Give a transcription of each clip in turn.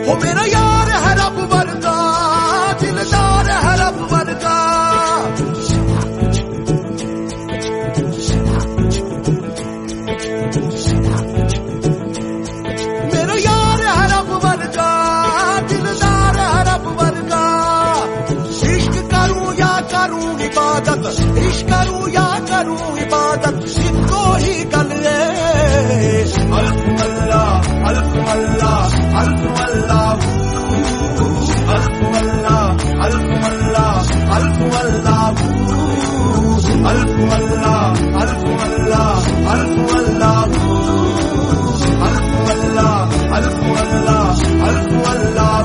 वो मेरा यार है रब वर्गा, दिलदार है रब वर्गा। मेरा यार है रब वर्गा, दिलदार है रब वर्गा। इश्क करूं या करूं इबादत, इश्क करूं या करूं इबादत, इनको ही गल है। अल्फ अल्लाह अल्फ अल्लाह अल्फ अल्लाह अल्फ अल्लाह अल्फ अल्लाह अल्फ अल्लाह अल्फ अल्लाह अल्फ अल्लाह अल्फ अल्लाह अल्फ अल्लाह अल्फ अल्लाह अल्फ अल्लाह।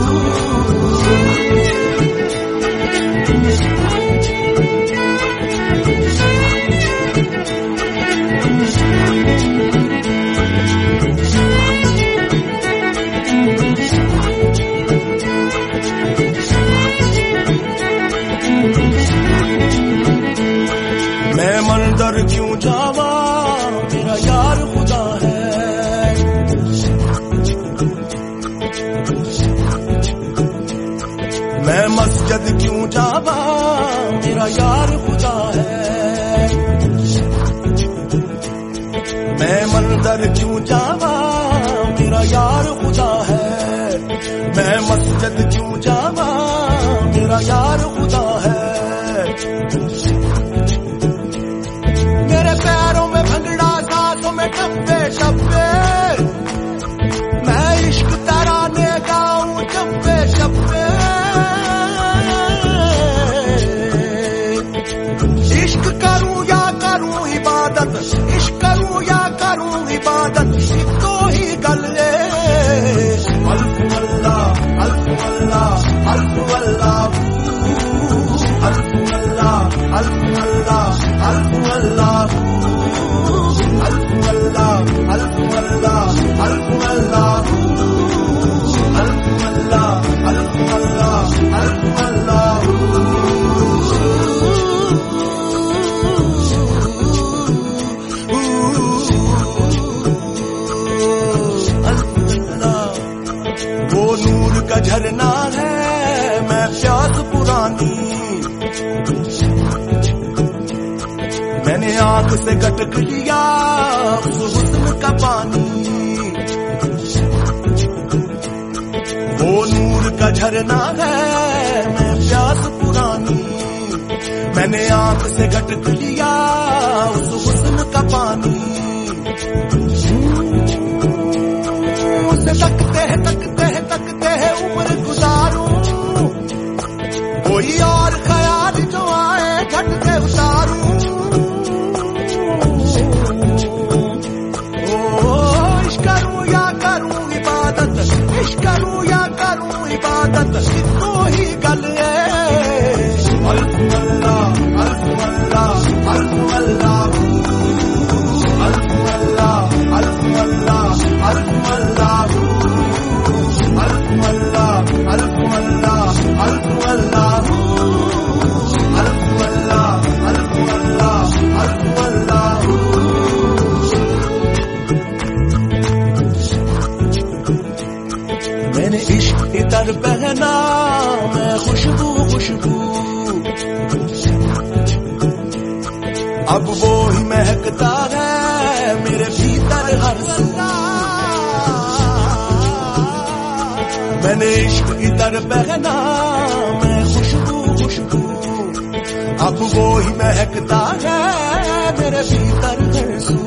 मैं मंदिर क्यों जावा, मेरा यार खुदा है। मैं मस्जिद क्यों जावा, मेरा यार खुदा है। मैं मंदिर क्यों जावा, मेरा यार खुदा है। मैं मस्जिद क्यों जावा, मेरा यार खुदा है। मेरे पैरों में भंगड़ा, सांसों में टप्पे टप्पे, मैं इश्क तराने गाऊं टप्पे टप्पे। इश्क करूं या करूं इबादत, इश्क करूं या करूं इबादत, इनको ही गल है। अल्फ अल्लाह अल्फ अल्लाह अल्फ अल्लाह अल्फ अल्लाह अल्फ अल्लाह अल्फ अल्लाह अल्फ अल्लाह अल्फ अल्लाह अल्फ अल्लाह अल्फ अल्लाह अल्फ अल्लाह अल्फ अल्लाह। वो नूर का झरना है, मैं प्यास पुरानी। मैंने आंख से गटक लिया उस हुस्न का पानी। वो नूर का झरना है, मैं प्यास पुरानी। मैंने आंख से गटक लिया उस हुस्न का पानी। उसे तकते हैं उम्र गुजारूं, कोई और ख्याल जो आए झटके उतारूं। इश्क करूं या करूं इबादत, इश्क करूं या करूं इबादत, इनको ही गल है। अल्फ अल्लाह अल्फ अल्लाह अल्फ अल्लाह अल्फ अल्लाह अल्फ अल्लाह अल्फ अल्लाह अल्फ अल्लाह अल्फ अल्लाह अल्फ अल्लाह अल्फ अल्लाह अल्फ अल्लाह अल्फ अल्लाह। मैंने इश्क इतर पहना, मैं खुशबू खुशबू, अब वो ही महकता है मेरे भीतर हर सू। मैंने इश्क इतर पहना, मैं खुशबू खुशबू, अब वो ही महकता है मेरे भीतर हर सू।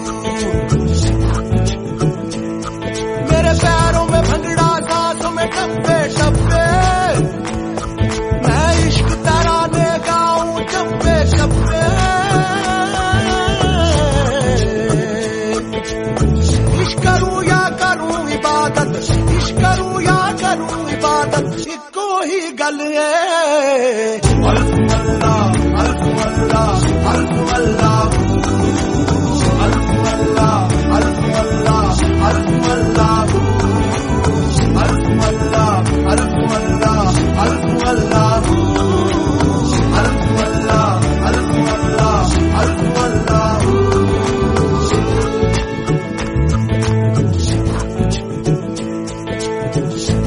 मेरे पैरों में भंगड़ा, सांसों में टप्पे टप्पे, मैं इश्क तराने गाऊं टप्पे टप्पे। इश्क करूं या करूं इबादत, इश्क करूं या करूं इबादत, इनको ही गल है। अल्फ अल्लाह अल्फ अल्लाह अल्फ अल्लाह अल्फ अल्लाह अल्फ अल्लाह अल्फ अल्लाह अल्फ अल्लाह अल्फ अल्लाह अल्फ अल्लाह अल्फ अल्लाह अल्फ अल्लाह अल्फ अल्लाह। खुशबू